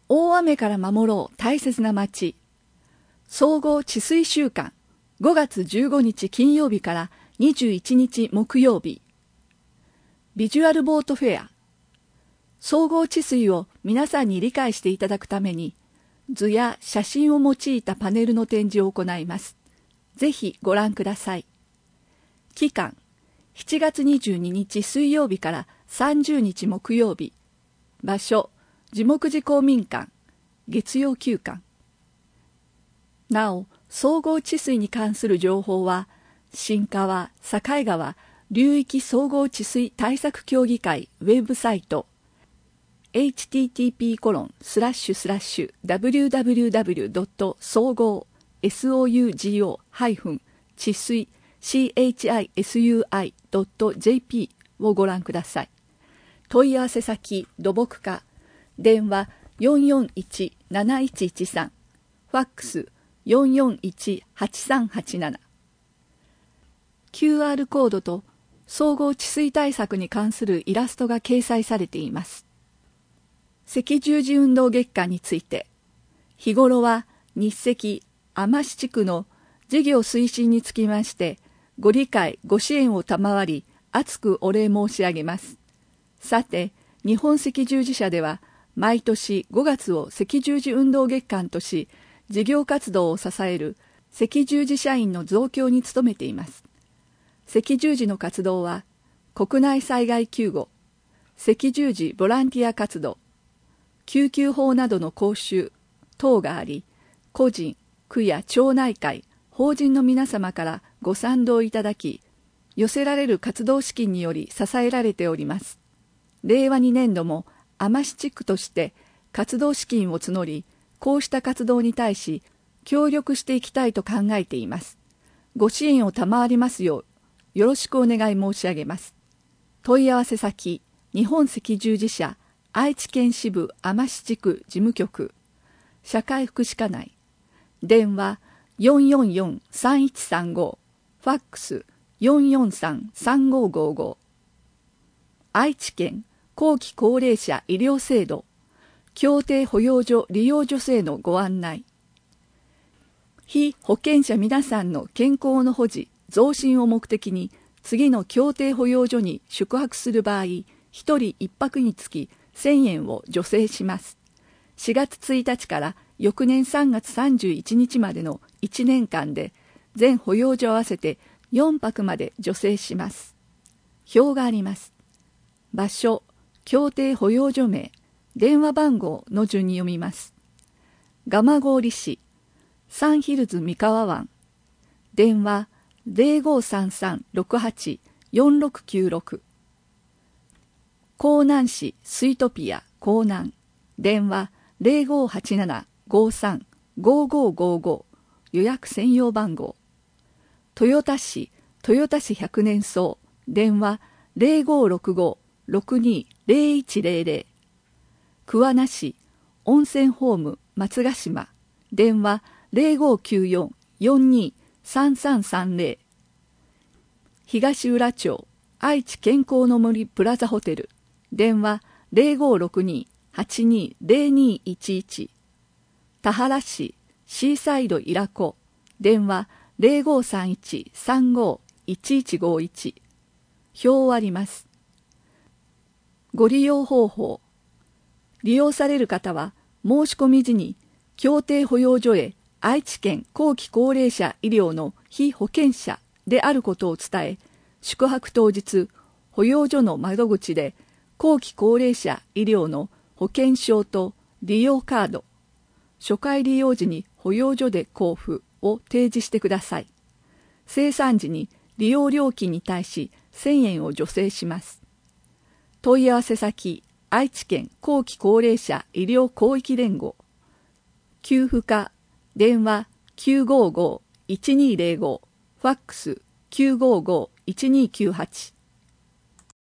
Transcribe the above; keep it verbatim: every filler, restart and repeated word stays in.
大雨から守ろう大切な町。総合治水週間ごがつじゅうごにち金曜日からにじゅういちにち木曜日。ビジュアルボートフェア。総合治水を皆さんに理解していただくために図や写真を用いたパネルの展示を行います。ぜひご覧ください。期間しちがつにじゅうににち水曜日からさんじゅうにち木曜日。場所樹木寺公民館月曜休館。なお総合治水に関する情報は新川境川流域総合治水対策協議会ウェブサイト エイチティーティーピーコロンスラッシュスラッシュダブリューダブリューダブリュードット総合ソウハイフン治水 チスイドットジェーピー をご覧ください。問い合わせ先土木課電話よんよんいちなないちいちさんファックスよんよんいちはちさんはちなな キューアール コードと総合治水対策に関するイラストが掲載されています。赤十字運動月間について、日頃は日赤海士地区の事業推進につきましてご理解ご支援を賜り厚くお礼申し上げます。さて日本赤十字社では毎年ごがつを赤十字運動月間とし事業活動を支える赤十字社員の増強に努めています。赤十字の活動は国内災害救護、赤十字ボランティア活動、救急法などの講習等があり、個人、区や町内会、法人の皆様からご賛同いただき、寄せられる活動資金により支えられております。れいわにねんども海士地区として活動資金を募り、こうした活動に対し協力していきたいと考えています。ご支援を賜りますようよろしくお願い申し上げます。問い合わせ先日本赤十字社愛知県支部海士地区事務局社会福祉課内電話よんよんよんさんいちさんごファックスよんよんさんさんごごご愛知県後期高齢者医療制度協定保養所利用助成のご案内。被保険者皆さんの健康の保持増進を目的に次の協定保養所に宿泊する場合ひとりいっぱくにつきせんえんを助成します。しがつついたちから翌年さんがつさんじゅういちにちまでのいちねんかんで全保養所合わせてよんぱくまで助成します。表があります。場所、協定保養所名、電話番号の順に読みます。蒲郡市、サンヒルズ三河湾、電話ゼロごさんさんろくはちよんろくきゅうろく。江南市スイトピア江南、電話ゼロごはちななごさんごごごご予約専用番号。豊田市豊田市百年荘、電話ゼロごろくごろくにゼロいちゼロゼロ。桑名市温泉ホーム松ヶ島、電話ゼロごきゅうよんよんにさんさんさんゼロ。東浦町愛知健康の森プラザホテル、電話ゼロごろくにはちにゼロにいちいち。田原市シーサイドイラコ、電話ゼロごさんいちさんごいちいちごいち。表あります。ご利用方法。利用される方は申し込み時に協定保養所へ愛知県後期高齢者医療の被保険者であることを伝え、宿泊当日保養所の窓口で後期高齢者医療の保険証と利用カード、初回利用時に保養所で交付を提示してください。清算時に利用料金に対しせんえんを助成します。問い合わせ先愛知県後期高齢者医療広域連合、給付課電話きゅうごごいちにゼロごファックスきゅうごごいちにきゅうはち。